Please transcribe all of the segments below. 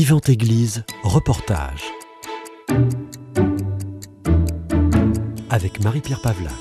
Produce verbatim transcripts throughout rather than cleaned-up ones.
Vivante Église, reportage. Avec Marie-Pierre Pavlac.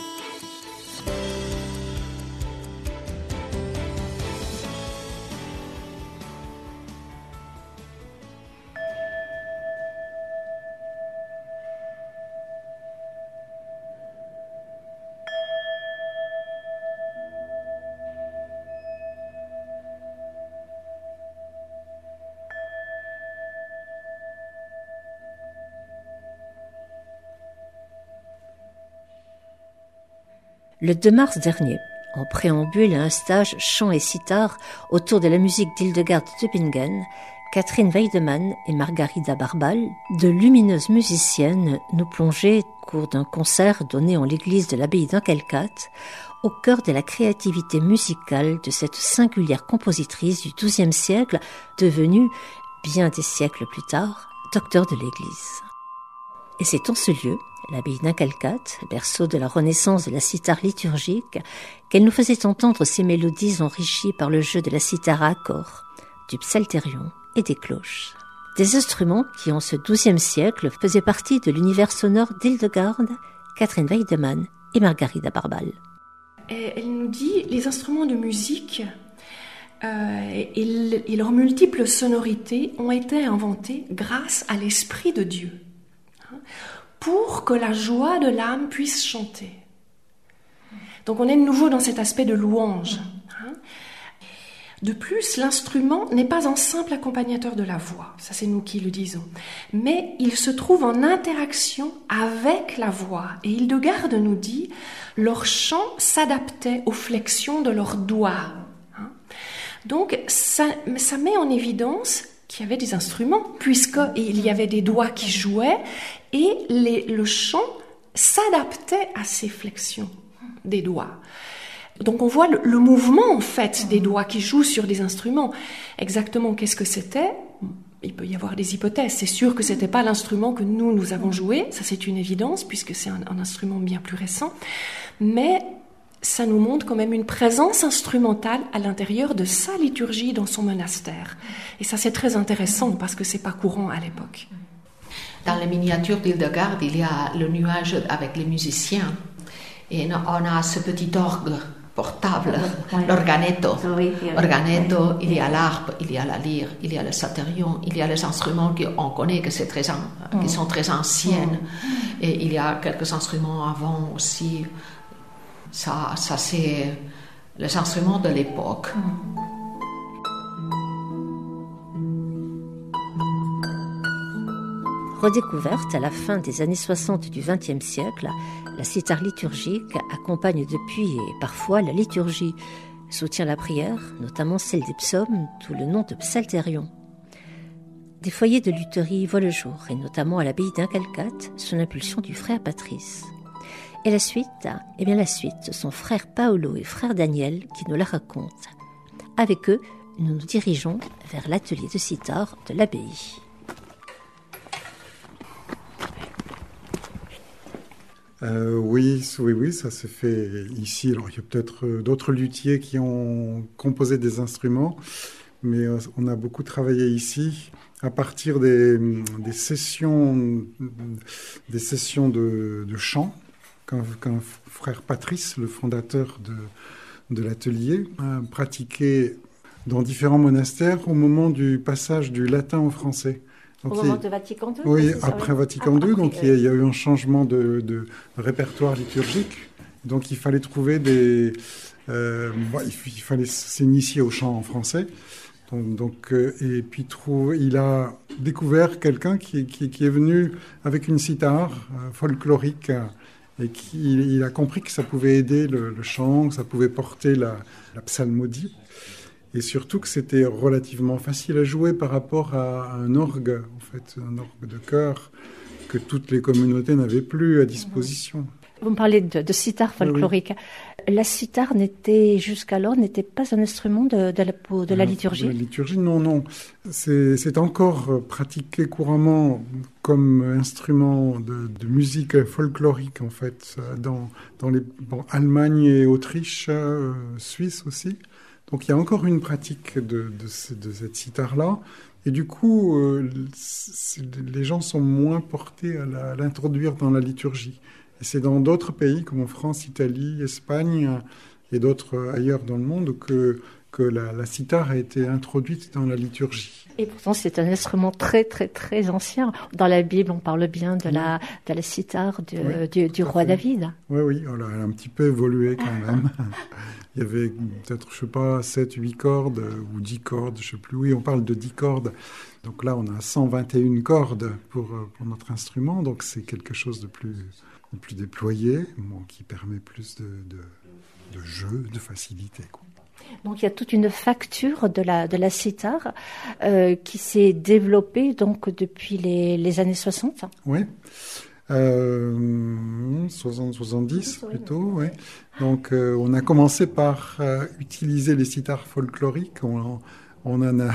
Le deux mars dernier, en préambule à un stage chant et sitar autour de la musique d'Hildegard de Bingen, Catherine Weidemann et Margarida Barbal, de lumineuses musiciennes, nous plongeaient, au cours d'un concert donné en l'église de l'abbaye d'Inkelcat, au cœur de la créativité musicale de cette singulière compositrice du douzième siècle, devenue, bien des siècles plus tard, docteur de l'église. Et c'est en ce lieu, l'abbaye d'Inkelcat, berceau de la renaissance de la cithare liturgique, qu'elle nous faisait entendre ces mélodies enrichies par le jeu de la cithare à accords, du psalterion et des cloches. Des instruments qui, en ce douzième siècle, faisaient partie de l'univers sonore d'Hildegard, Catherine Weidemann et Margarida Barbal. Et elle nous dit, les instruments de musique euh, et, et leurs multiples sonorités ont été inventés grâce à l'Esprit de Dieu, pour que la joie de l'âme puisse chanter. Donc on est de nouveau dans cet aspect de louange. De plus, l'instrument n'est pas un simple accompagnateur de la voix, ça c'est nous qui le disons, mais il se trouve en interaction avec la voix. Et Hildegard nous dit, leur chant s'adaptait aux flexions de leurs doigts. Donc ça, ça met en évidence qu'il y avait des instruments, puisqu'il y avait des doigts qui jouaient, et les, le chant s'adaptait à ces flexions des doigts. Donc on voit le, le mouvement en fait des doigts qui jouent sur des instruments. Exactement qu'est-ce que c'était ? Il peut y avoir des hypothèses. C'est sûr que c'était pas l'instrument que nous, nous avons joué, ça c'est une évidence, puisque c'est un, un instrument bien plus récent, mais ça nous montre quand même une présence instrumentale à l'intérieur de sa liturgie dans son monastère. Et ça, c'est très intéressant parce que c'est pas courant à l'époque. Dans les miniatures d'Hildegard, il y a le nuage avec les musiciens. Et on a ce petit orgue portable, l'organetto. Organetto, il y a l'harpe, il y a la lyre, il y a le psalterion, il y a les instruments qu'on connaît, que c'est très, qui sont très anciennes. Et il y a quelques instruments avant aussi. Ça, ça c'est les instruments de l'époque. Redécouverte à la fin des années soixante du vingtième siècle, la cithare liturgique accompagne depuis et parfois la liturgie, soutient la prière, notamment celle des psaumes, sous le nom de psalterion. Des foyers de lutherie voient le jour, et notamment à l'abbaye d'Inkelcat, sous l'impulsion du frère Patrice. Et la suite, eh bien la suite, ce sont frère Paolo et frère Daniel qui nous la racontent. Avec eux, nous nous dirigeons vers l'atelier de cithare de l'abbaye. Euh, oui, oui, oui, ça s'est fait ici. Alors, il y a peut-être d'autres luthiers qui ont composé des instruments, mais on a beaucoup travaillé ici à partir des, des sessions, des sessions de, de chant qu'un, qu'un frère Patrice, le fondateur de, de l'atelier, a pratiqué dans différents monastères au moment du passage du latin au français. Donc, au moment de Vatican deux ? Oui, après Vatican deux, donc il y, a, il y a eu un changement de, de répertoire liturgique. Donc il fallait trouver des... Euh, bon, il, il fallait s'initier au chant en français. Donc, donc euh, et puis trouve, il a découvert quelqu'un qui, qui, qui est venu avec une cithare euh, folklorique euh, et qui il a compris que ça pouvait aider le, le chant, que ça pouvait porter la, la psalmodie. Et surtout que c'était relativement facile à jouer par rapport à un orgue, en fait, un orgue de chœur que toutes les communautés n'avaient plus à disposition. Vous me parlez de, de cithare folklorique. Oui. La cithare n'était jusqu'alors n'était pas un instrument de, de, la, de la liturgie. De la liturgie, non, non. C'est, c'est encore pratiqué couramment comme instrument de, de musique folklorique, en fait, dans, dans les bon, Allemagne et Autriche, euh, Suisse aussi. Donc il y a encore une pratique de, de, de cette cithare-là, Et du coup, euh, les gens sont moins portés à, la, à l'introduire dans la liturgie. Et c'est dans d'autres pays, comme en France, Italie, Espagne et d'autres ailleurs dans le monde, que, que la, la cithare a été introduite dans la liturgie. Et pourtant, c'est un instrument très, très, très ancien. Dans la Bible, on parle bien de la, de la cithare du, oui, du, du roi David. Oui, oui, elle a un petit peu évolué quand même. Il y avait peut-être, je ne sais pas, sept, huit cordes ou dix cordes, je ne sais plus. Oui, on parle de dix cordes. Donc là, on a cent vingt et une cordes pour, pour notre instrument. Donc c'est quelque chose de plus, de plus déployé, bon, qui permet plus de, de, de jeu, de facilité, quoi. Donc il y a toute une facture de la, de la cithare euh, qui s'est développée donc, depuis les, les années soixante. Oui. Euh, soixante soixante-dix plutôt, oui. Donc euh, on a commencé par euh, utiliser les cithares folkloriques. On, on, en a,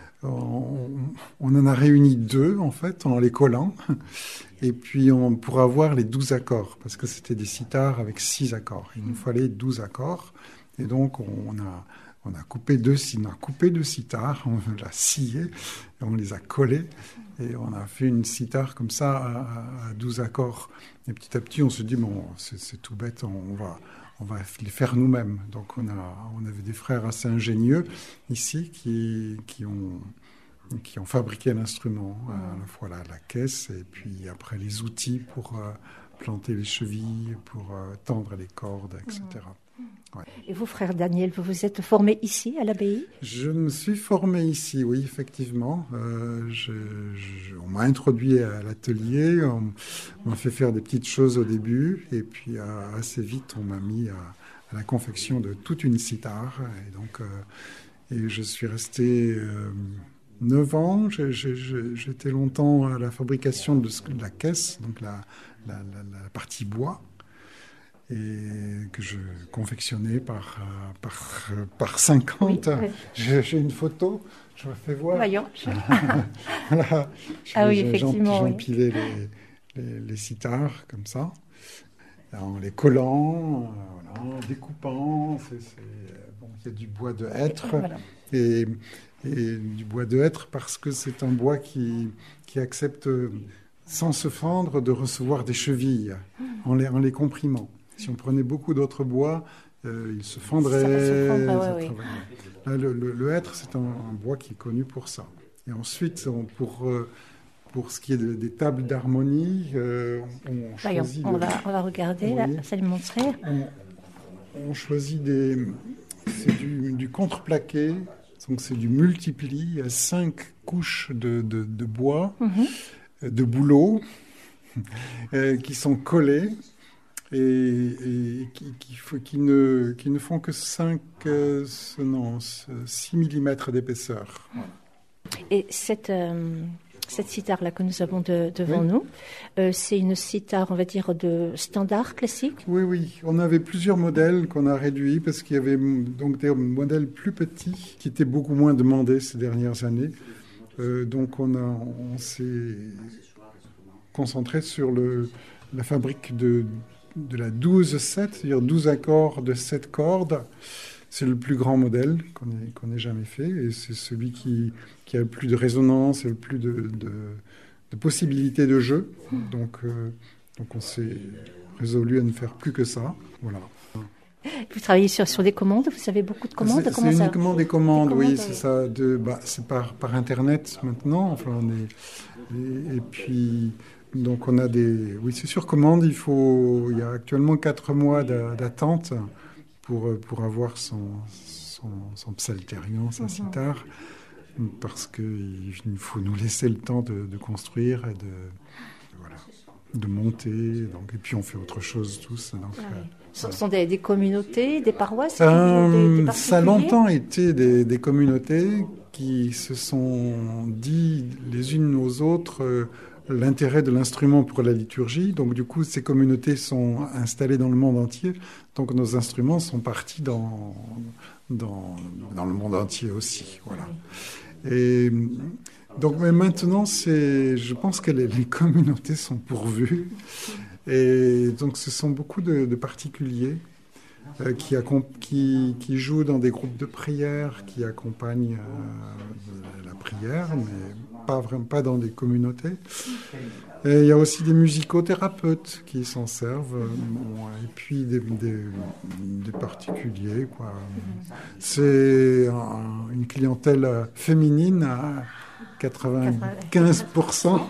on, on en a réuni deux en fait en les collant. Et puis on, pour avoir les douze accords, parce que c'était des cithares avec six accords. Il nous fallait douze accords. Et donc on a, on a coupé deux, on a coupé deux cithares, on l'a scié, et on les a collés. Et on a fait une cithare comme ça à, à douze accords. Et petit à petit, on se dit, bon, c'est, c'est tout bête, on va, on va les faire nous-mêmes. Donc on, a, on avait des frères assez ingénieux ici qui, qui, ont, qui ont fabriqué l'instrument, à la fois la, la caisse et puis après les outils pour euh, planter les chevilles, pour euh, tendre les cordes, et cetera. Ouais. Et vous, frère Daniel, vous vous êtes formé ici, à l'abbaye ? Je me suis formé ici, oui, effectivement. Euh, je, je, on m'a introduit à l'atelier, on, on m'a fait faire des petites choses au début, et puis euh, assez vite, on m'a mis à, à la confection de toute une cithare. Et donc, euh, et je suis resté euh, neuf ans. Je, je, je, j'étais longtemps à la fabrication de, de la caisse, donc la, la, la, la partie bois, et que je confectionnais par, par, par cinquante. Oui, oui. J'ai, j'ai une photo, je me fais voir. Voyons. Voilà. Je, ah oui, je, effectivement. J'empilais oui. les, les, les cithares comme ça, en les collant, voilà, en découpant. C'est, c'est, bon, il y a du bois de hêtre, voilà. et, et du bois de hêtre parce que c'est un bois qui, qui accepte, sans se fendre, de recevoir des chevilles en les, en les comprimant. Si on prenait beaucoup d'autres bois, euh, il se fendrait. Ça se fondrait, ouais, oui. Là, le, le, le hêtre, c'est un, un bois qui est connu pour ça. Et ensuite, on, pour, euh, pour ce qui est de, des tables d'harmonie, euh, on, on choisit... On, le... va, on va regarder, oui. Là, ça lui montrer. On, on choisit des... C'est du, du contreplaqué, donc c'est du multipli à cinq couches de, de, de bois, mm-hmm. de bouleaux, euh, qui sont collés. Et, et qui, qui, qui, ne, qui ne font que cinq, euh, non, six millimètres d'épaisseur. Et cette, euh, cette cithare-là que nous avons de, devant oui. nous, euh, c'est une cithare, on va dire, de standard classique ? Oui, oui. On avait plusieurs modèles qu'on a réduits parce qu'il y avait donc des modèles plus petits qui étaient beaucoup moins demandés ces dernières années. Euh, donc on, a, on s'est concentré sur le, la fabrique de... de la douze sept, c'est-à-dire douze accords de sept cordes. C'est le plus grand modèle qu'on ait, qu'on ait jamais fait, et c'est celui qui, qui a le plus de résonance et le plus de, de, de possibilités de jeu. Donc, euh, donc on s'est résolu à ne faire plus que ça. Voilà. Vous travaillez sur, sur des commandes, vous avez beaucoup de commandes. C'est, Comment c'est ça... uniquement des commandes, des commandes oui, oui, c'est ça. De, bah, c'est par, par Internet maintenant. Enfin, on est, et, et puis... Donc on a des... Oui, c'est sur commande, il faut... Il y a actuellement quatre mois d'attente pour, pour avoir son, son, son psalterion, sa cithare, parce qu'il faut nous laisser le temps de, de construire et de, voilà, de monter. Donc, et puis on fait autre chose tous. Donc, ah oui. Ce voilà. sont des, des communautés, des paroisses euh, des, des Ça a longtemps été des, des communautés qui se sont dit les unes aux autres... Euh, l'intérêt de l'instrument pour la liturgie. Donc, du coup, ces communautés sont installées dans le monde entier. Donc, nos instruments sont partis dans, dans, dans le monde entier aussi. Voilà. Et donc, mais maintenant, c'est, je pense que les, les communautés sont pourvues. Et donc, ce sont beaucoup de, de particuliers euh, qui, qui, qui joue dans des groupes de prière, qui accompagnent euh, la prière, mais pas vraiment pas dans des communautés. Et il y a aussi des musicothérapeutes qui s'en servent, bon, et puis des, des, des particuliers, quoi. C'est un, une clientèle féminine à quatre-vingt-quinze pour cent.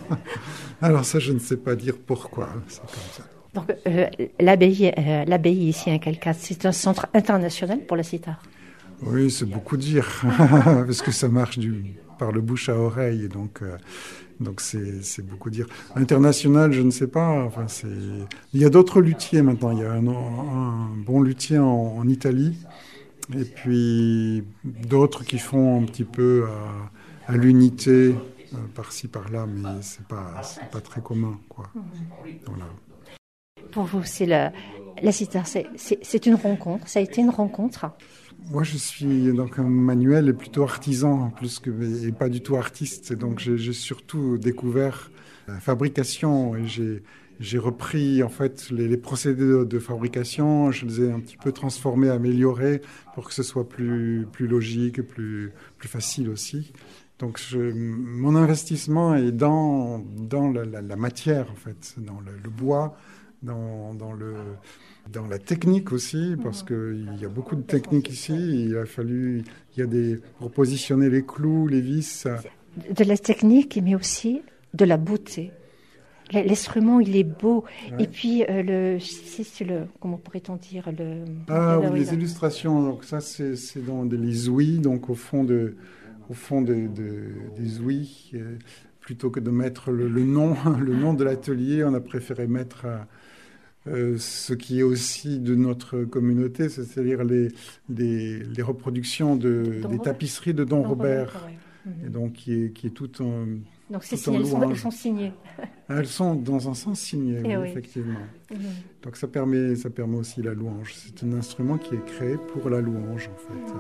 Alors ça, je ne sais pas dire pourquoi, c'est comme ça. Donc euh, l'abbaye, euh, l'abbaye ici à Calcate, c'est un centre international pour la sitar. Oui, c'est beaucoup dire, parce que ça marche du, par le bouche à oreille, et donc... Euh, Donc c'est, c'est beaucoup dire. International, je ne sais pas. Enfin, c'est... Il y a d'autres luthiers maintenant. Il y a un, un bon luthier en, en Italie, et puis d'autres qui font un petit peu à, à l'unité, euh, par-ci par-là, mais c'est pas, c'est pas très commun, quoi. Voilà. Pour vous, c'est la, la sitar, c'est, c'est, c'est une rencontre. Ça a été une rencontre. Moi, je suis donc un manuel et plutôt artisan, plus que, et pas du tout artiste. Donc, j'ai, j'ai surtout découvert la fabrication et j'ai, j'ai repris en fait les, les procédés de, de fabrication. Je les ai un petit peu transformés, améliorés pour que ce soit plus, plus logique, plus, plus facile aussi. Donc, je, mon investissement est dans, dans la, la, la matière, en fait, dans le, le bois, dans, dans le... Dans la technique aussi, parce qu'il y a beaucoup de techniques ici. Il a fallu, il y a des, pour positionner les clous, les vis. De la technique, mais aussi de la beauté. L'instrument, il est beau. Ouais. Et puis, euh, le, c'est, c'est le, comment pourrait-on dire le, Ah oui, les illustrations. Donc ça, c'est, c'est dans les ouïes, donc au fond, de, au fond de, de, des ouïes. Euh, plutôt que de mettre le, le, nom, le nom de l'atelier, on a préféré mettre... Euh, Euh, ce qui est aussi de notre communauté, c'est-à-dire les, les, les reproductions de, des tapisseries de Don, Don Robert, Robert ouais. Et donc qui est, qui est tout en Donc ces signes, elles sont, elles sont signées. Elles sont dans un sens signées, oui, oui. Effectivement. Mm-hmm. Donc ça permet, ça permet aussi la louange. C'est un instrument qui est créé pour la louange, en fait.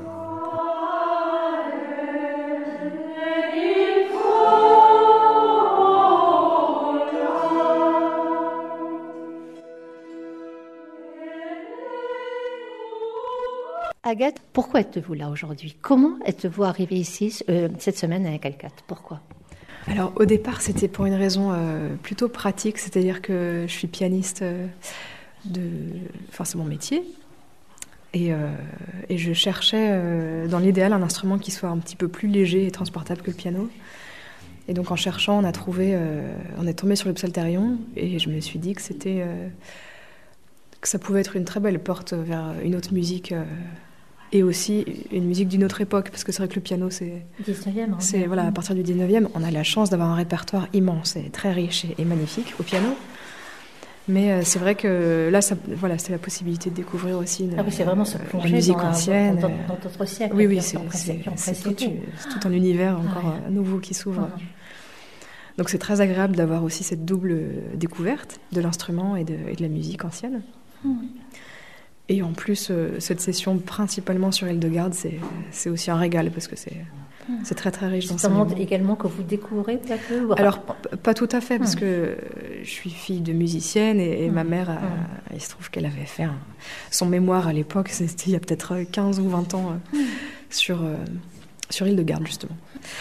Agathe, pourquoi êtes-vous là aujourd'hui ? Comment êtes-vous arrivée ici euh, cette semaine à Calcate ? Pourquoi ? Alors au départ, c'était pour une raison euh, plutôt pratique, c'est-à-dire que je suis pianiste euh, de... Enfin, c'est mon métier. Et, euh, et je cherchais, euh, dans l'idéal, un instrument qui soit un petit peu plus léger et transportable que le piano. Et donc en cherchant, on a trouvé... Euh, on est tombé sur le psalterion et je me suis dit que c'était... Euh, que ça pouvait être une très belle porte vers une autre musique... Euh, et aussi une musique d'une autre époque, parce que c'est vrai que le piano, c'est... dix-neuvième. Hein, c'est, voilà, à partir du dix-neuvième, on a la chance d'avoir un répertoire immense et très riche et, et magnifique au piano. Mais euh, c'est vrai que là, ça, voilà, c'est la possibilité de découvrir aussi une, ah oui, c'est vraiment se plonger la musique dans ancienne. Dans, dans, dans d'autres siècles. Oui, oui, c'est, c'est, c'est, c'est, tout, c'est tout un univers encore ouais. nouveau qui s'ouvre. Ouais. Donc c'est très agréable d'avoir aussi cette double découverte de l'instrument et de, et de la musique ancienne. Mmh. Et en plus, euh, cette session principalement sur Hildegarde, c'est, c'est aussi un régal parce que c'est, c'est très très riche d'enseignement. C'est un monde également que vous découvrez peu à peu ? Alors, p- pas tout à fait, parce mmh. que je suis fille de musicienne et, et mmh. ma mère, a, mmh. il se trouve qu'elle avait fait un, son mémoire à l'époque, c'était il y a peut-être quinze ou vingt ans, euh, mmh. sur, euh, sur Hildegarde justement.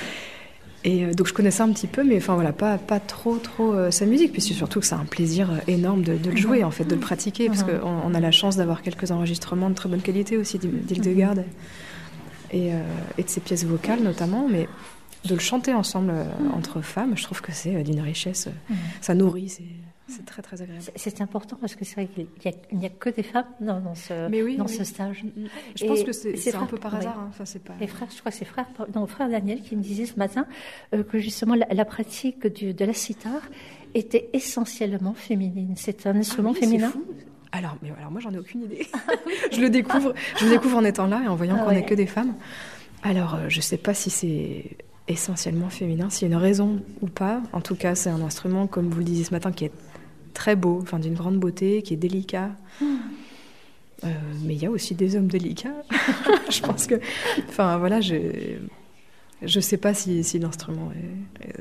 Et euh, donc je connaissais un petit peu, mais enfin voilà, pas, pas trop trop euh, sa musique, puis c'est surtout que c'est un plaisir énorme de, de le jouer, en fait, de le pratiquer, parce qu'on on a la chance d'avoir quelques enregistrements de très bonne qualité aussi d'Hildegarde et, euh, et de ses pièces vocales notamment, mais de le chanter ensemble euh, entre femmes, je trouve que c'est euh, d'une richesse, euh, ça nourrit, c'est... C'est très, très agréable. C'est, c'est important parce que c'est vrai qu'il n'y a, a que des femmes dans, dans, ce, oui, dans oui. ce stage. Je et pense que c'est, c'est frères, un peu par hasard. Oui. Hein. Enfin, c'est pas... Les frères, je crois que c'est frère, non, frère Daniel qui me disait ce matin euh, que justement la, la pratique du, de la sitar était essentiellement féminine. C'est un instrument ah, oui, féminin. C'est fou. Alors, mais alors moi, j'en ai aucune idée. je le découvre, je le découvre en étant là et en voyant ah, qu'on n'est ouais. que des femmes. Alors, euh, je ne sais pas si c'est essentiellement féminin, s'il y a une raison ou pas. En tout cas, c'est un instrument, comme vous le disiez ce matin, qui est très beau, enfin d'une grande beauté, qui est délicat. Mmh. Euh, mais il y a aussi des hommes délicats. Je pense que, enfin voilà, je je sais pas si, si l'instrument est, est,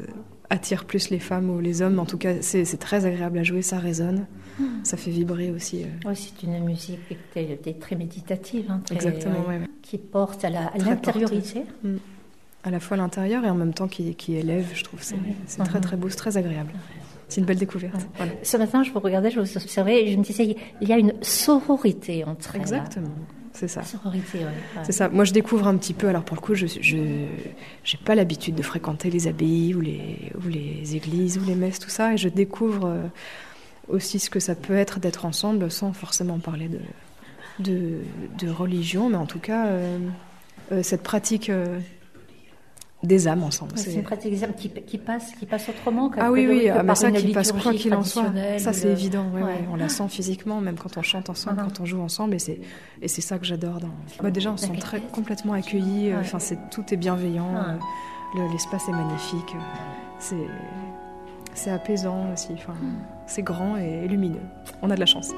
attire plus les femmes ou les hommes. En tout cas, c'est, c'est très agréable à jouer, ça résonne, mmh. ça fait vibrer aussi. Euh. Oui, c'est une musique qui est très méditative, hein, très, Exactement, euh, ouais, ouais. qui porte à, la, à l'intériorité. Mmh. À la fois l'intérieur et en même temps qui, qui élève, je trouve. C'est, c'est mmh. très très beau, c'est très agréable. C'est une belle découverte. Ouais. Voilà. Ce matin, je vous regardais, je vous observais et je me disais, il y a une sororité entre elles. Exactement. C'est ça. Sororité, ouais. Ouais. C'est ça. Moi, je découvre un petit peu. Alors, pour le coup, je je j'ai pas l'habitude de fréquenter les abbayes ou les ou les églises ou les messes, tout ça, et je découvre euh, aussi ce que ça peut être d'être ensemble, sans forcément parler de de, de religion, mais en tout cas euh, euh, cette pratique. Euh, des âmes ensemble. Ouais, c'est... c'est une pratique des âmes qui, qui, passe, qui passe autrement. Ah oui, oui, ah, mais ça qui passe quoi qu'il en soit. Ça, c'est le... évident. Ouais, ouais. Ouais. On la sent physiquement, même quand on chante ensemble, uh-huh. quand on joue ensemble. Et c'est, et c'est ça que j'adore. Dans... Bah, déjà, on se sent très, complètement accueillis. Ouais. Enfin, c'est, tout est bienveillant. Ouais. Le, l'espace est magnifique. C'est, c'est apaisant aussi. Enfin, c'est grand et lumineux. On a de la chance.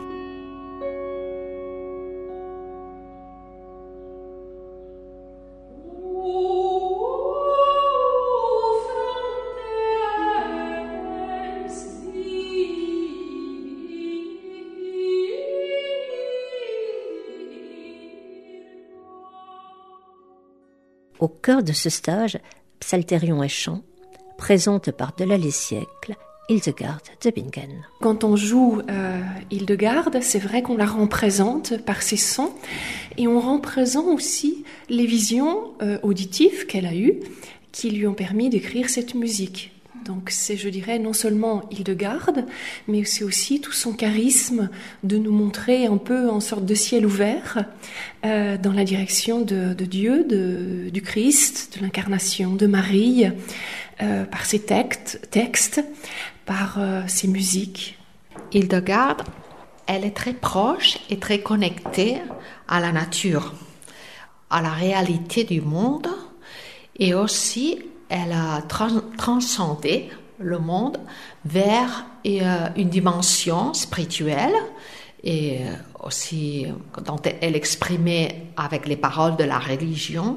Au cœur de ce stage, Psalterion et chant, présente par delà les siècles, Hildegard de Bingen. Quand on joue euh, Hildegard, c'est vrai qu'on la rend présente par ses sons et on rend présent aussi les visions euh, auditives qu'elle a eues qui lui ont permis d'écrire cette musique. Donc c'est, je dirais, non seulement Hildegard, mais c'est aussi tout son charisme de nous montrer un peu en sorte de ciel ouvert euh, dans la direction de, de Dieu, de, du Christ, de l'incarnation, de Marie, euh, par ses textes, textes par euh, ses musiques. Hildegard, elle est très proche et très connectée à la nature, à la réalité du monde, et aussi elle a trans- transcendé le monde vers euh, une dimension spirituelle et aussi dont elle exprimait avec les paroles de la religion.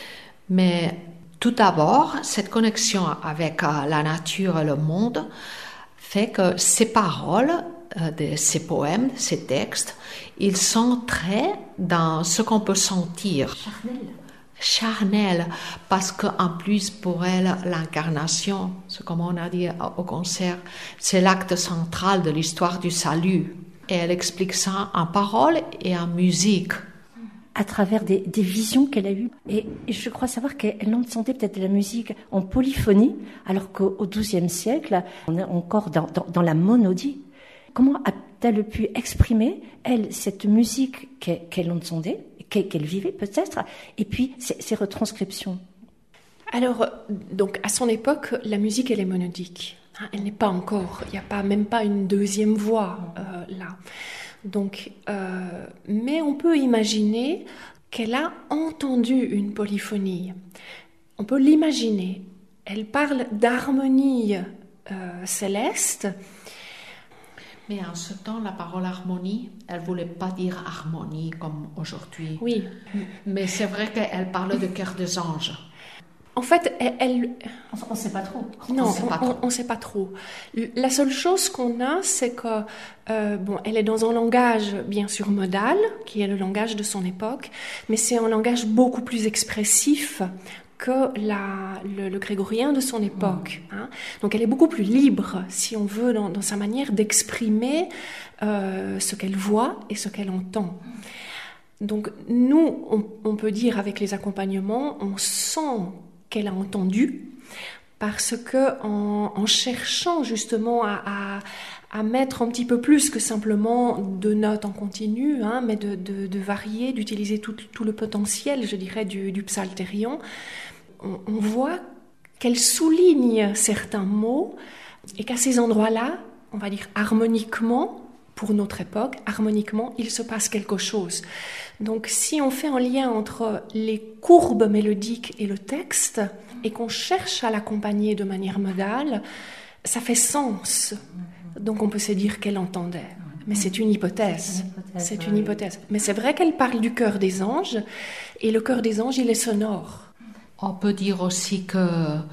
Mais tout d'abord, cette connexion avec euh, la nature et le monde fait que ces paroles, euh, de ces poèmes, ces textes, ils sont très dans ce qu'on peut sentir. Charnel. Charnel, parce qu'en plus pour elle, l'incarnation, c'est comme on a dit au concert, c'est l'acte central de l'histoire du salut. Et elle explique ça en paroles et en musique. À travers des, des visions qu'elle a eues. Et, et je crois savoir qu'elle entendait peut-être de la musique en polyphonie, alors qu'au douzième siècle, on est encore dans, dans, dans la monodie. Comment a-t-elle pu exprimer, elle, cette musique qu'elle, qu'elle entendait, qu'elle vivait peut-être, et puis ces, ces retranscriptions? Alors, donc, à son époque, la musique, elle est monodique. Hein, elle n'est pas encore, il n'y a pas, même pas une deuxième voix euh, là. Donc, euh, mais on peut imaginer qu'elle a entendu une polyphonie. On peut l'imaginer. Elle parle d'harmonie euh, céleste. Mais en ce temps, la parole harmonie, elle ne voulait pas dire harmonie comme aujourd'hui. Oui. Mais c'est vrai qu'elle parle de cœur des anges. En fait, elle... elle... On ne sait pas trop. Non, on ne sait pas trop. La seule chose qu'on a, c'est que, euh, bon, elle est dans un langage, bien sûr, modal, qui est le langage de son époque, mais c'est un langage beaucoup plus expressif que la, le, le grégorien de son époque. Hein. Donc elle est beaucoup plus libre, si on veut, dans, dans sa manière d'exprimer euh, ce qu'elle voit et ce qu'elle entend. Donc nous, on, on peut dire avec les accompagnements, on sent qu'elle a entendu, parce que en, en cherchant justement à, à, à mettre un petit peu plus que simplement de notes en continu, hein, mais de, de, de varier, d'utiliser tout, tout le potentiel, je dirais, du, du psalterion, on, on voit qu'elle souligne certains mots et qu'à ces endroits-là, on va dire harmoniquement, pour notre époque, harmoniquement, il se passe quelque chose. Donc si on fait un lien entre les courbes mélodiques et le texte, et qu'on cherche à l'accompagner de manière modale, ça fait sens. Donc on peut se dire qu'elle entendait. Mais c'est une hypothèse. C'est une hypothèse. Mais c'est vrai qu'elle parle du cœur des anges, et le cœur des anges, il est sonore. On peut dire aussi que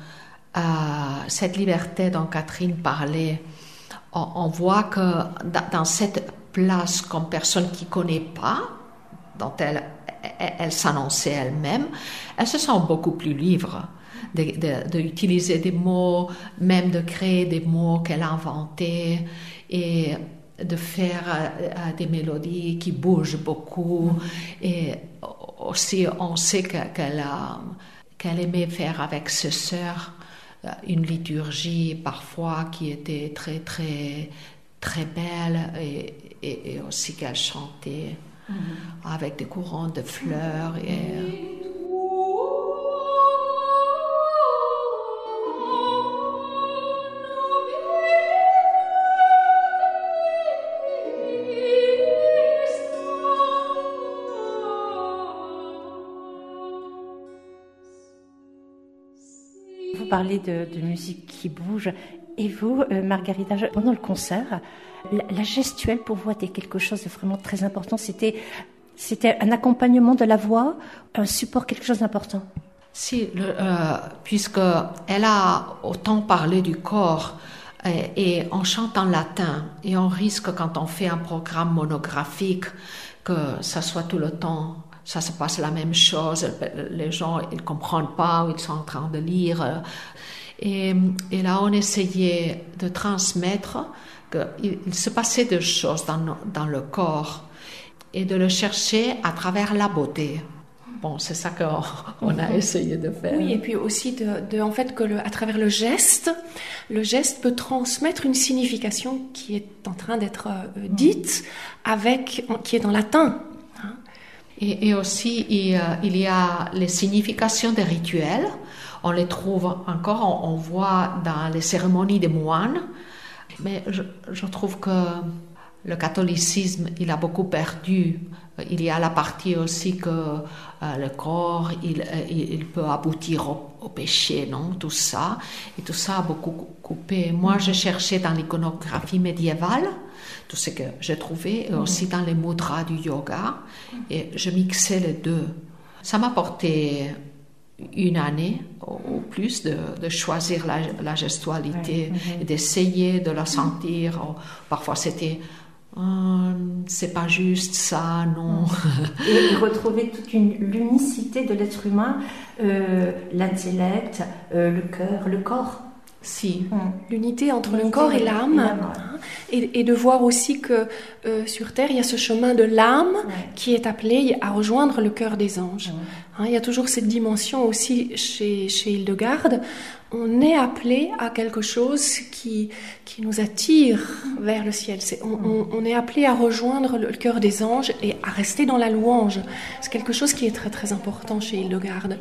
euh, cette liberté dont Catherine parlait, on, on voit que dans, dans cette place comme personne qui ne connaît pas, dont elle, elle, elle s'annonçait elle-même, elle se sent beaucoup plus libre d'utiliser de, de, des mots, même de créer des mots qu'elle a inventés et de faire euh, des mélodies qui bougent beaucoup. Et aussi, on sait que, qu'elle, a, qu'elle aimait faire avec ses sœurs une liturgie parfois qui était très, très, très belle et, et, et aussi qu'elle chantait mm-hmm. avec des courants de fleurs. Et, Vous parlez de, de musique qui bouge. Et vous, euh, Margarita, pendant le concert, la, la gestuelle pour vous était quelque chose de vraiment très important. C'était, c'était un accompagnement de la voix, un support, quelque chose d'important. Si, le, euh, puisqu'elle a autant parlé du corps et, et on chante en latin et on risque quand on fait un programme monographique que ça soit tout le temps. Ça se passe la même chose, les gens ils ne comprennent pas ou ils sont en train de lire. Et, et là, on essayait de transmettre qu'il il se passait des choses dans, dans le corps et de le chercher à travers la beauté. Bon, c'est ça qu'on on a essayé de faire. Oui, et puis aussi de, de en fait que le, à travers le geste, le geste peut transmettre une signification qui est en train d'être euh, dite avec, qui est en latin. Hein. Et, et aussi, il, il y a les significations des rituels. On les trouve encore, on, on voit dans les cérémonies des moines. Mais je, je trouve que le catholicisme, il a beaucoup perdu. Il y a la partie aussi que euh, le corps, il, il, il peut aboutir au, au péché, non? Tout ça. Et tout ça a beaucoup coupé. Moi, je cherchais dans l'iconographie médiévale tout ce que j'ai trouvé, et aussi dans les mudras du yoga. Et je mixais les deux. Ça m'a porté une année ou plus de, de choisir la, la gestualité et d'essayer de la sentir. Parfois, c'était... Oh, c'est pas juste ça, non. Et retrouver toute une, l'unicité de l'être humain, euh, l'intellect, euh, le cœur, le corps. Si, hum. l'unité entre l'unité le corps et l'âme, et, l'âme. Et, et de voir aussi que euh, sur Terre, il y a ce chemin de l'âme ouais. qui est appelé à rejoindre le cœur des anges. Ouais. Hein, il y a toujours cette dimension aussi chez, chez Hildegarde. On est appelé à quelque chose qui, qui nous attire vers le ciel. C'est, on, on, on est appelé à rejoindre le, le cœur des anges et à rester dans la louange. C'est quelque chose qui est très très important chez Hildegarde.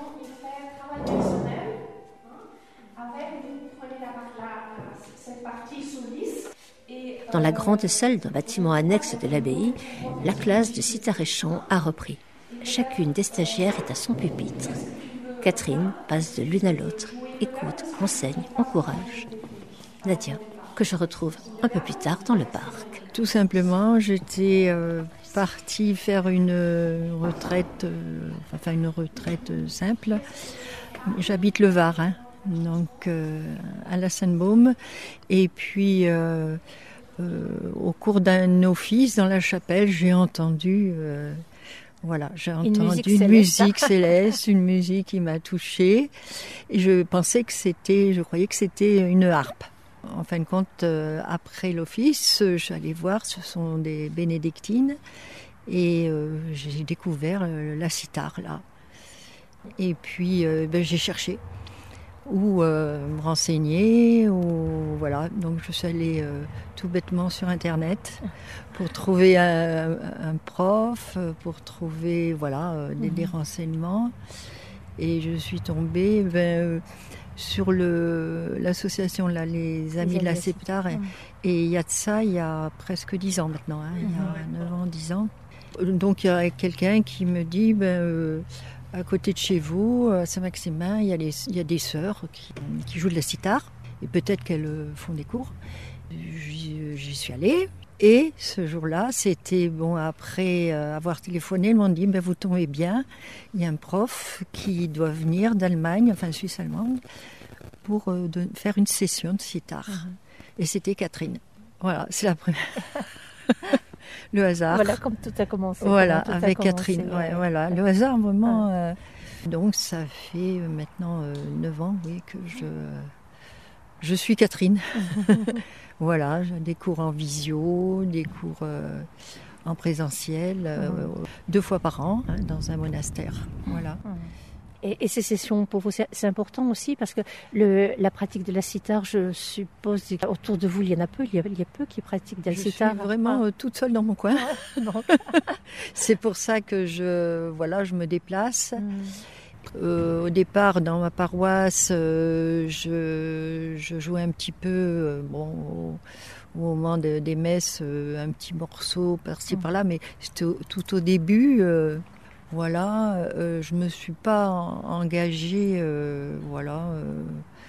Dans la grande salle d'un bâtiment annexe de l'abbaye, la classe de sitar et chant a repris. Chacune des stagiaires est à son pupitre. Catherine passe de l'une à l'autre, écoute, enseigne, encourage. Nadia, que je retrouve un peu plus tard dans le parc. Tout simplement, j'étais euh, partie faire une retraite, euh, enfin une retraite simple. J'habite le Var, hein, donc euh, à la Sainte-Baume, et puis euh, euh, au cours d'un office dans la chapelle, j'ai entendu. Euh, Voilà, j'ai entendu une musique céleste, musique céleste une musique qui m'a touchée. Et je pensais que c'était, je croyais que c'était une harpe. En fin de compte, euh, après l'office, je suis allée voir, ce sont des bénédictines. Et euh, j'ai découvert euh, la sitar, là. Et puis, euh, ben, j'ai cherché où euh, me renseigner, ou voilà. Donc, je suis allée euh, tout bêtement sur Internet pour trouver un, un prof, pour trouver voilà euh, des, des renseignements. Et je suis tombée ben, euh, sur le, l'association là, les Amis de la Sitar. Et, et il y a de ça, il y a presque dix ans maintenant, hein, il y a neuf ans, dix ans. Donc, il y a quelqu'un qui me dit... Ben, euh, à côté de chez vous, à Saint-Maximin, il y a, les, il y a des sœurs qui, qui jouent de la sitar. Et peut-être qu'elles font des cours. J'y, j'y suis allée. Et ce jour-là, c'était, bon, après avoir téléphoné, ils m'ont dit, ben, vous tombez bien. Il y a un prof qui doit venir d'Allemagne, enfin Suisse allemande, pour euh, de faire une session de sitar. Mm-hmm. Et c'était Catherine. Voilà, c'est la première. Le hasard. Voilà, comme tout a commencé. Voilà, tout avec a Catherine. commencé, Ouais, ouais. voilà, le hasard, vraiment. Euh, donc, ça fait maintenant euh, neuf ans, oui, que je, je suis Catherine. Voilà, j'ai des cours en visio, des cours euh, en présentiel, euh, mmh. deux fois par an, hein, dans un monastère. Voilà. Mmh. Et, et ces sessions, pour vous, c'est, c'est important aussi parce que le, la pratique de la sitar, je suppose, autour de vous, il y en a peu, il y a, il y a peu qui pratiquent de la je sitar. Je suis vraiment ah. euh, toute seule dans mon coin. Ah, c'est pour ça que je, voilà, je me déplace. Mmh. Euh, au départ, dans ma paroisse, euh, je, je jouais un petit peu, euh, bon, au, au moment de, des messes, euh, un petit morceau par-ci, mmh. par-là, mais c'était au, tout au début. Euh, Voilà, euh, je me suis pas engagée, euh, voilà. Euh,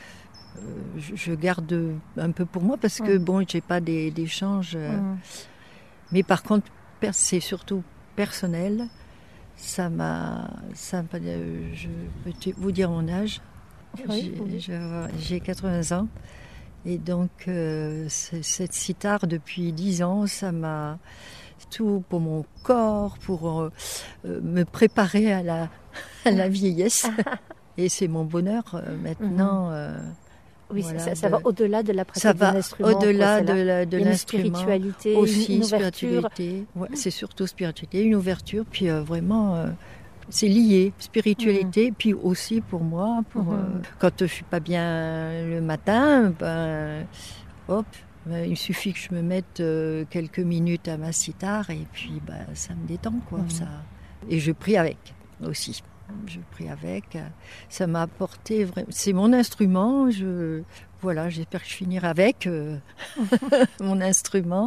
je, je garde un peu pour moi parce que mmh. bon, j'ai pas des, d'échanges. Euh, mmh. Mais par contre, c'est surtout personnel. Ça m'a, ça m'a, je peux vous dire mon âge. Oui, j'ai, j'ai, j'ai quatre-vingts ans et donc euh, cette sitar depuis dix ans, ça m'a tout pour mon corps, pour euh, me préparer à la, à la vieillesse. Et c'est mon bonheur euh, maintenant. Euh, oui, voilà, ça, ça de, va au-delà de la pratique ça va de l'instrument. Au-delà quoi, de, la, de une l'instrument. Spiritualité, aussi, une spiritualité. Ouais, c'est surtout spiritualité, une ouverture. Puis euh, vraiment, euh, c'est lié, spiritualité. Mm-hmm. Puis aussi pour moi, pour, mm-hmm. euh, quand je ne suis pas bien le matin, ben, hop. Il suffit que je me mette euh, quelques minutes à ma sitar et puis bah, ça me détend quoi. Mmh. Ça. Et je prie avec aussi. Je prie avec. Ça m'a apporté vraiment. C'est mon instrument. Je voilà. J'espère que je finirai avec euh, mon instrument.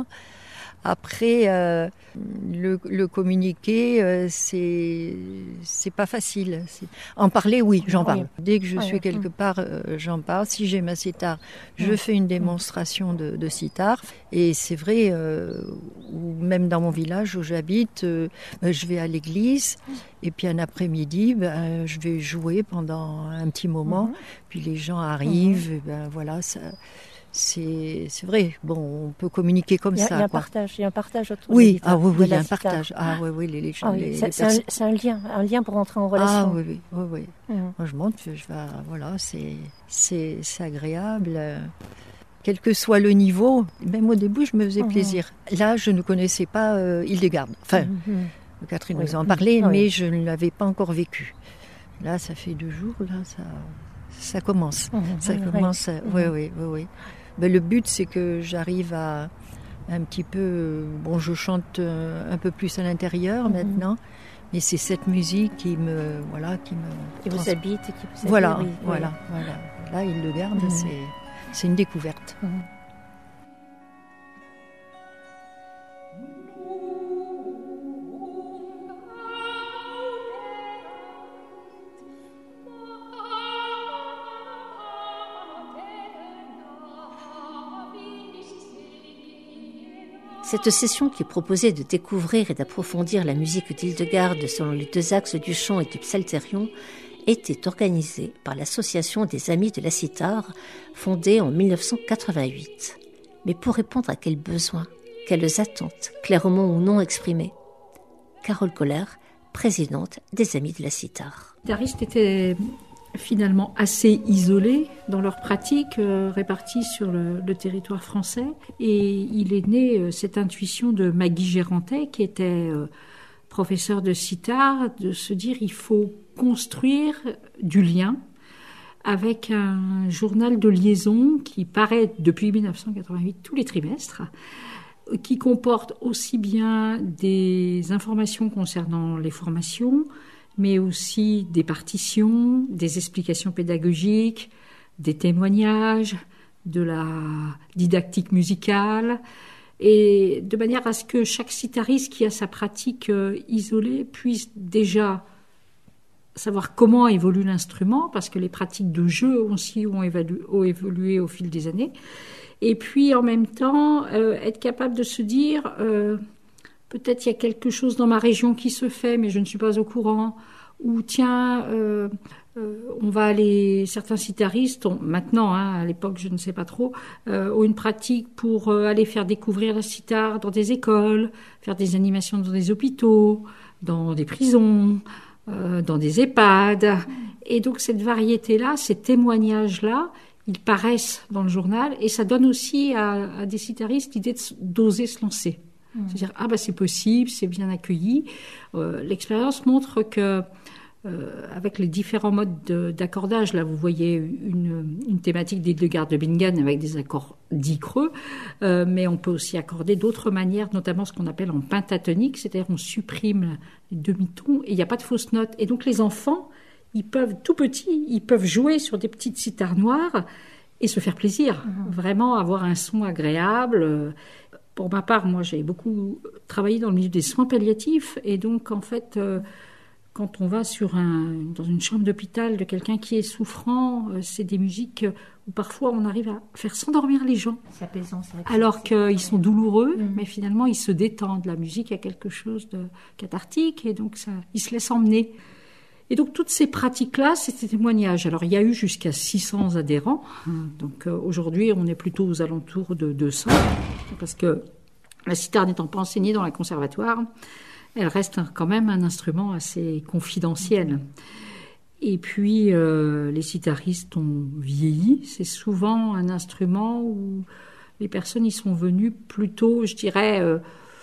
Après, euh, le, le communiquer, euh, c'est c'est pas facile. C'est... En parler, oui, j'en parle. Oui. Dès que je suis quelque part, euh, j'en parle. Si j'ai ma sitar, je oui. fais une démonstration de, de sitar. Et c'est vrai, euh, ou même dans mon village où j'habite, euh, je vais à l'église et puis un après-midi, ben, je vais jouer pendant un petit moment. Mm-hmm. Puis les gens arrivent, mm-hmm. et ben voilà, ça. C'est, c'est vrai, bon, on peut communiquer comme il y a, ça. Il y a un quoi. partage, il y a un partage autour oui, de la ah oui, oui, il y a un sitar. partage. Ah oui, oui, les, les, ah, oui. les, c'est, les c'est, un, c'est un lien, un lien pour entrer en relation. Ah oui, oui, oui, oui. Mmh. Moi, je monte, je vais, voilà, c'est, c'est, c'est agréable. Quel que soit le niveau, même au début, je me faisais mmh. plaisir. Là, je ne connaissais pas euh, Hildegarde. Enfin, mmh. Catherine oui. nous en parlait, mmh. mais oui. je ne l'avais pas encore vécu. Là, ça fait deux jours, là, ça, ça commence. Mmh. Ça mmh. commence, oui, oui, oui, oui. oui. Ben, le but, c'est que j'arrive à un petit peu... Bon, je chante un peu plus à l'intérieur mm-hmm. maintenant, mais c'est cette musique qui me... Voilà, qui me... Qui trans... vous habite et qui vous voilà, habite. Oui, voilà, oui. voilà. Là, Hildegarde, mm-hmm. c'est, c'est une découverte. Mm-hmm. Cette session qui proposait de découvrir et d'approfondir la musique d'Hildegarde selon les deux axes du chant et du psalterion était organisée par l'Association des Amis de la Sitar, fondée en dix-neuf cent quatre-vingt-huit. Mais pour répondre à quels besoins, quelles attentes, clairement ou non exprimées? Carole Koller, présidente des Amis de la Sitar. Les guitaristes étaient finalement assez isolés dans leur pratique, euh, répartis sur le, le territoire français. Et il est né euh, cette intuition de Maggie Gérantais, qui était euh, professeur de sitar, de se dire il faut construire du lien avec un journal de liaison qui paraît depuis dix-neuf cent quatre-vingt-huit tous les trimestres, qui comporte aussi bien des informations concernant les formations, mais aussi des partitions, des explications pédagogiques, des témoignages, de la didactique musicale, et de manière à ce que chaque sitariste qui a sa pratique euh, isolée puisse déjà savoir comment évolue l'instrument, parce que les pratiques de jeu aussi ont, évalu- ont évolué au fil des années, et puis en même temps euh, être capable de se dire... Euh, peut-être il y a quelque chose dans ma région qui se fait, mais je ne suis pas au courant. Ou tiens, euh, Euh, on va aller, certains citaristes, ont, maintenant, hein, à l'époque je ne sais pas trop, euh, ont une pratique pour euh, aller faire découvrir la sitar dans des écoles, faire des animations dans des hôpitaux, dans des prisons, euh, dans des EHPAD. Et donc cette variété-là, ces témoignages-là, ils paraissent dans le journal et ça donne aussi à, à des citaristes l'idée de, d'oser se lancer. Mmh. C'est-à-dire, ah bah c'est possible, c'est bien accueilli. Euh, l'expérience montre que Euh, avec les différents modes de, d'accordage, là vous voyez une, une thématique d'Hildegard de Bingen avec des accords dits creux, euh, mais on peut aussi accorder d'autres manières, notamment ce qu'on appelle en pentatonique, c'est-à-dire on supprime les demi-tons et il n'y a pas de fausses notes. Et donc les enfants, ils peuvent, tout petits, ils peuvent jouer sur des petites sitars noires et se faire plaisir, mmh. vraiment avoir un son agréable. Pour ma part, moi j'ai beaucoup travaillé dans le milieu des soins palliatifs et donc en fait... Euh, Quand on va sur un, dans une chambre d'hôpital de quelqu'un qui est souffrant, euh, c'est des musiques où parfois on arrive à faire s'endormir les gens. C'est apaisant, c'est vrai. Alors qu'ils sont douloureux, mmh. mais finalement ils se détendent. La musique a quelque chose de cathartique et donc ça, ils se laissent emmener. Et donc toutes ces pratiques-là, c'est des témoignages. Alors il y a eu jusqu'à six cents adhérents. Hein, donc euh, aujourd'hui on est plutôt aux alentours de deux cents, parce que la sitar n'étant pas enseignée dans la conservatoire, elle reste quand même un instrument assez confidentiel. Et puis, euh, les sitaristes ont vieilli. C'est souvent un instrument où les personnes y sont venues plutôt, je dirais, euh,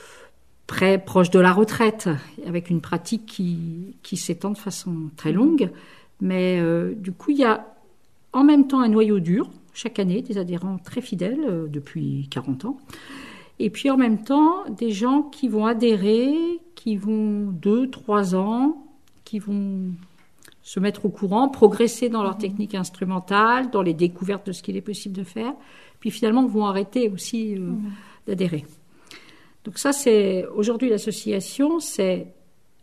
très proches de la retraite, avec une pratique qui, qui s'étend de façon très longue. Mais euh, du coup, il y a en même temps un noyau dur, chaque année, des adhérents très fidèles euh, depuis quarante ans. Et puis en même temps, des gens qui vont adhérer, qui vont deux, trois ans, qui vont se mettre au courant, progresser dans leur technique instrumentale, dans les découvertes de ce qu'il est possible de faire, puis finalement vont arrêter aussi euh, mmh. d'adhérer. Donc ça, c'est aujourd'hui l'association, c'est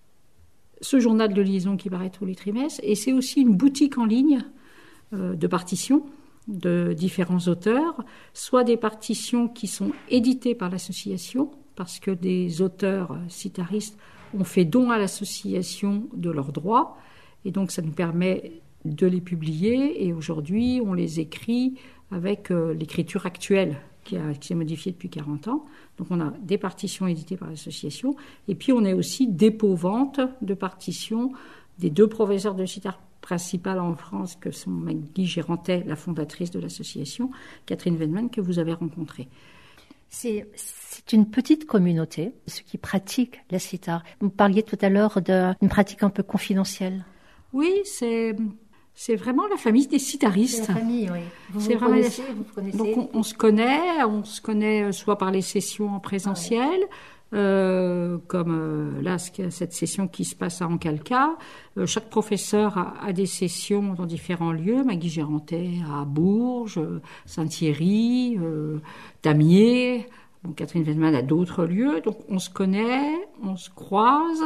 ce journal de liaison qui paraît tous les trimestres, et c'est aussi une boutique en ligne euh, de partitions de différents auteurs, soit des partitions qui sont éditées par l'association, parce que des auteurs sitaristes ont fait don à l'association de leurs droits, et donc ça nous permet de les publier, et aujourd'hui on les écrit avec euh, l'écriture actuelle qui, a, qui s'est modifiée depuis quarante ans. Donc on a des partitions éditées par l'association, et puis on a aussi dépôt-vente de partitions des deux professeurs de sitar principales en France, que sont Maggie Gérantet, la fondatrice de l'association, Catherine Wendman, que vous avez rencontrée. C'est, c'est une petite communauté, ceux qui pratiquent la sitar. Vous parliez tout à l'heure d'une pratique un peu confidentielle. Oui, c'est, c'est vraiment la famille des sitaristes. C'est la famille, oui. Vous c'est vous vraiment connaissez, la... vous connaissez. Donc on, on se connaît, on se connaît soit par les sessions en présentiel, ah, oui. Euh, comme euh, là, cette session qui se passe à Ancalca. Euh, chaque professeur a, a des sessions dans différents lieux. Maggie Gérantet à Bourges, Saint-Thierry, euh, Damiers. Bon, Catherine Wendman à d'autres lieux. Donc on se connaît, on se croise.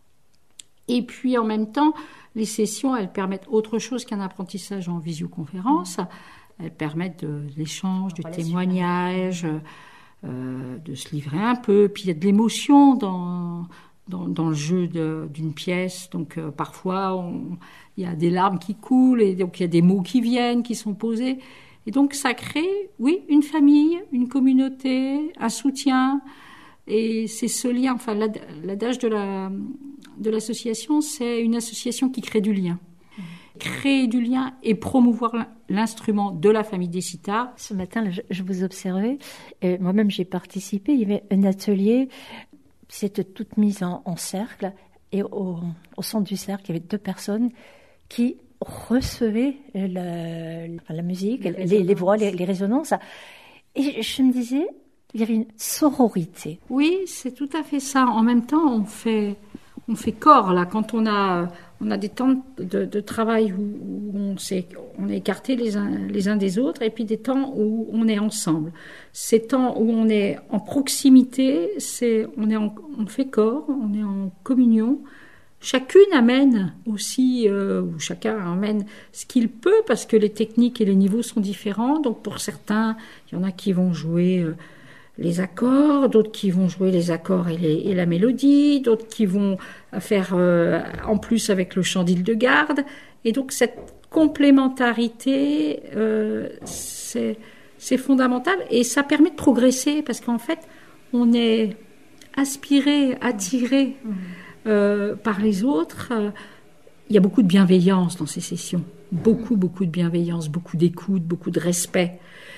Et puis en même temps, les sessions, elles permettent autre chose qu'un apprentissage en visioconférence. Elles permettent de l'échange, du témoignage, Euh, de se livrer un peu, puis il y a de l'émotion dans, dans, dans le jeu de, d'une pièce, donc euh, parfois on, il y a des larmes qui coulent, et donc il y a des mots qui viennent, qui sont posés, et donc ça crée, oui, une famille, une communauté, un soutien, et c'est ce lien, enfin l'adage de, la, de l'association, c'est une association qui crée du lien. Créer du lien et promouvoir l'instrument de la famille des sitars. Ce matin, je, je vous observais, et moi-même j'ai participé, il y avait un atelier, c'était toute mise en, en cercle, et au, au centre du cercle, il y avait deux personnes qui recevaient la, la musique, les, les, les voix, les, les résonances, et je me disais, il y avait une sororité. Oui, c'est tout à fait ça. En même temps, on fait, on fait corps, là, quand on a... On a des temps de, de travail où, où on, s'est, on est écartés les uns, les uns des autres, et puis des temps où on est ensemble. Ces temps où on est en proximité, c'est, on, est en, on fait corps, on est en communion. Chacune amène aussi, euh, ou chacun amène ce qu'il peut, parce que les techniques et les niveaux sont différents. Donc pour certains, il y en a qui vont jouer... Euh, les accords, d'autres qui vont jouer les accords et, les, et la mélodie, d'autres qui vont faire euh, en plus avec le chant d'Hildegarde. Et donc cette complémentarité, euh, c'est, c'est fondamental et ça permet de progresser parce qu'en fait, on est aspiré, attiré euh, par les autres. Il y a beaucoup de bienveillance dans ces sessions, beaucoup, beaucoup de bienveillance, beaucoup d'écoute, beaucoup de respect.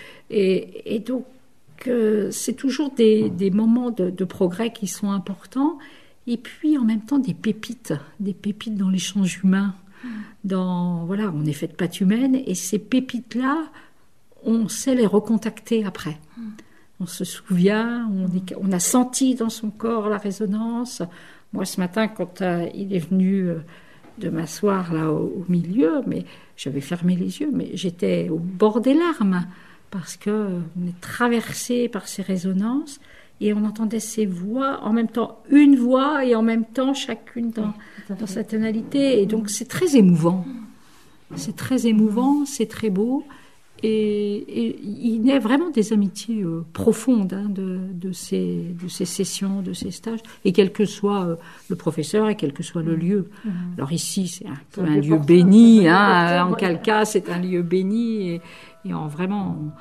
Et, et donc, euh, c'est toujours des, des moments de, de progrès qui sont importants. Et puis, en même temps, des pépites, des pépites dans l'échange humain. Dans, voilà, on est fait de pâte humaine et ces pépites-là, on sait les recontacter après. On se souvient, on, est, on a senti dans son corps la résonance. Moi, ce matin, quand euh, il est venu euh, de m'asseoir là au, au milieu, mais j'avais fermé les yeux, mais j'étais au bord des larmes parce que euh, on est traversé par ces résonances. Et on entendait ces voix, en même temps une voix et en même temps chacune dans, dans sa tonalité. Et donc c'est très émouvant. C'est très émouvant, c'est très beau. Et, et il naît vraiment des amitiés euh, profondes hein, de, de, ces, de ces sessions, de ces stages. Et quel que soit euh, le professeur et quel que soit le lieu. Mmh. Alors ici, c'est un peu un lieu béni. Hein, en quel cas, c'est un lieu béni. Et, et en vraiment... On,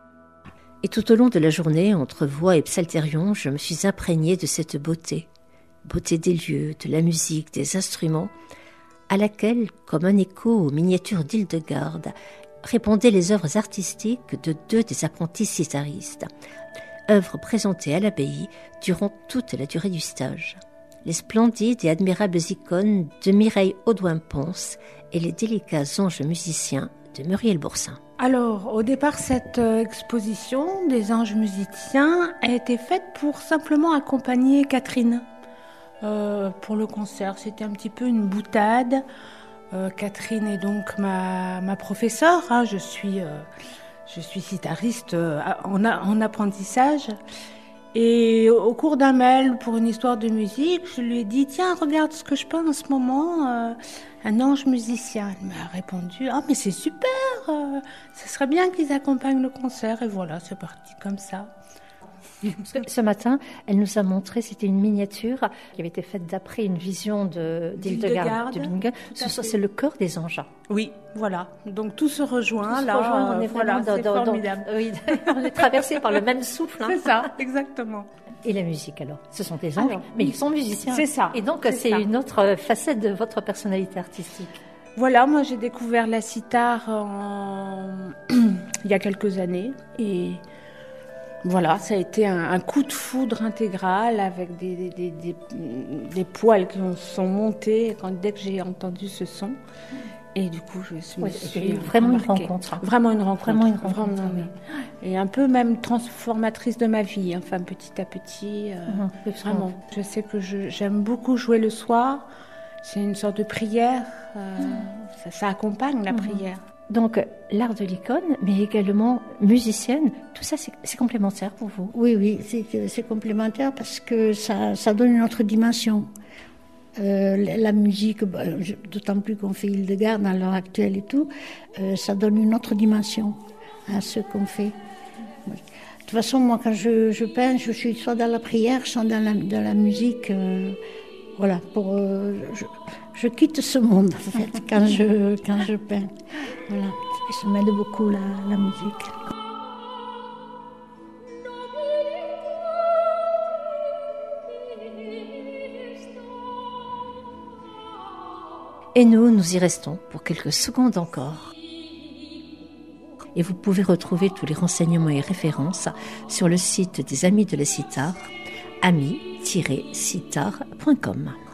Et tout au long de la journée, entre voix et psaltérion, je me suis imprégnée de cette beauté, beauté des lieux, de la musique, des instruments, à laquelle, comme un écho aux miniatures d'Hildegarde, répondaient les œuvres artistiques de deux des apprentis citharistes, œuvres présentées à l'abbaye durant toute la durée du stage. Les splendides et admirables icônes de Mireille Audouin-Pons et les délicats anges musiciens de Muriel Boursin. Alors, au départ, cette euh, exposition des anges musiciens a été faite pour simplement accompagner Catherine euh, pour le concert. C'était un petit peu une boutade. Euh, Catherine est donc ma, ma professeure. Hein. Je suis, euh, je suis cithariste euh, en, en apprentissage. Et au cours d'un mail pour une histoire de musique, je lui ai dit « Tiens, regarde ce que je peins en ce moment, euh, un ange musicien ». Elle m'a répondu « Ah, mais c'est super, euh, ce serait bien qu'ils accompagnent le concert ». Et voilà, c'est parti comme ça. Ce matin, elle nous a montré, c'était une miniature qui avait été faite d'après une vision de, d'Hildegarde de Bingen. Ce, c'est le corps des anges. Oui, voilà. Donc tout se rejoint. Tout là, se rejoint, on est voilà, vraiment c'est dans, formidable. Dans, oui, on est traversé par le même souffle. Hein. C'est ça, exactement. Et la musique alors? Ce sont des anges, alors, mais ils sont musiciens. C'est ça. Et donc c'est, c'est ça. une autre facette de votre personnalité artistique. Voilà, moi j'ai découvert la cithare en... il y a quelques années et voilà, ça a été un, un coup de foudre intégral avec des, des, des, des, des poils qui sont montés quand, dès que j'ai entendu ce son. Et du coup, je me oui, suis vraiment embarquée. une rencontre. Vraiment une rencontre. Vraiment une rencontre. Vraiment, oui. Et un peu même transformatrice de ma vie, enfin petit à petit. Euh, mmh, vraiment. Je sais que je, j'aime beaucoup jouer le soir. C'est une sorte de prière. Euh, ça, ça accompagne la mmh. prière. Donc, l'art de l'icône, mais également musicienne, tout ça, c'est, c'est complémentaire pour vous? Oui, oui, c'est, c'est complémentaire parce que ça, ça donne une autre dimension. Euh, la musique, d'autant plus qu'on fait Hildegarde à l'heure actuelle et tout, euh, ça donne une autre dimension à ce qu'on fait. Oui. De toute façon, moi, quand je, je peins, je suis soit dans la prière, soit dans la, dans la musique. Euh, voilà, pour... Euh, je, Je quitte ce monde, en fait, quand je, quand je peins. Voilà. Et ça m'aide beaucoup, la, la musique. Et nous, nous y restons pour quelques secondes encore. Et vous pouvez retrouver tous les renseignements et références sur le site des Amis de la Cithare, amis tiret cithare point com.